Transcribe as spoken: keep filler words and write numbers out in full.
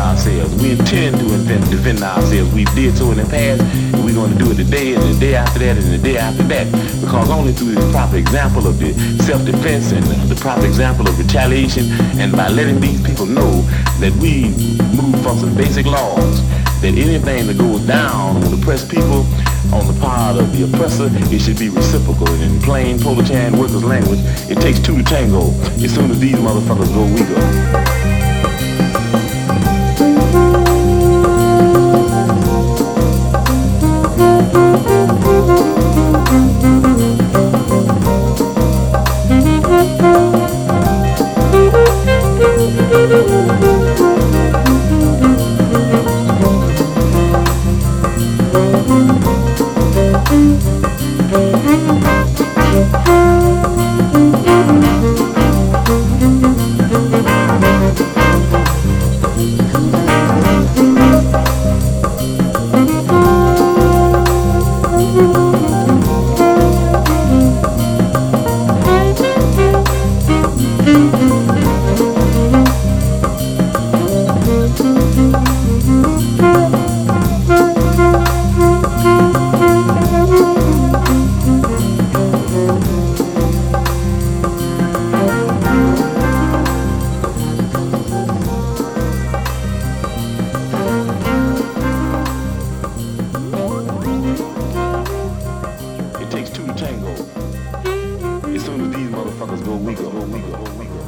ourselves. We intend to defend, defend ourselves. We did so in the past, and we're going to do it today, and the day after that, and the day after that. Because only through this proper example of the self-defense and the proper example of retaliation, and by letting these people know that we move from some basic laws, that anything that goes down on oppressed people, on the part of the oppressor, it should be reciprocal. And in plain Polo-Chan workers' language, it takes two to tango. As soon as these motherfuckers go, we go. It takes two to tango. As soon as these motherfuckers go, we go, we go, we go.